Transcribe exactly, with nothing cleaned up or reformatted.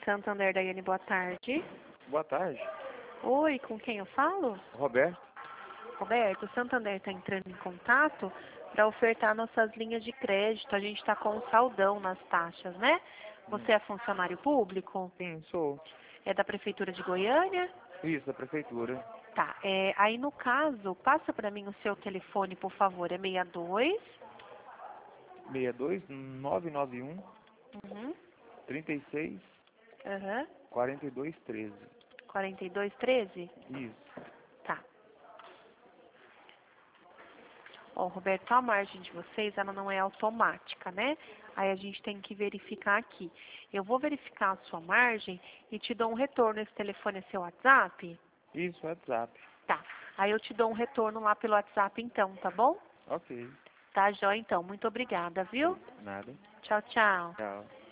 Santander, Daiane, boa tarde. Boa tarde. Oi, com quem eu falo? Roberto? Roberto, o Santander está entrando em contato para ofertar nossas linhas de crédito. A gente está com um saldão nas taxas, né? Você é funcionário público? Sim, sou. É da Prefeitura de Goiânia? Isso, da prefeitura. Tá, é, aí no caso, passa para mim o seu telefone, por favor. É seis dois? seis dois nove nove um Uhum. trinta e seis Aham. quarenta e dois treze. quarenta e dois treze? Isso. Tá. Ó, Roberto, a margem de vocês, ela não é automática, né? Aí a gente tem que verificar aqui. Eu vou verificar a sua margem e te dou um retorno. Esse telefone é seu WhatsApp? Isso, WhatsApp. Tá. Aí eu te dou um retorno lá pelo WhatsApp então, tá bom? Ok. Tá, joia então. Muito obrigada, viu? Nada. Tchau, tchau. Tchau.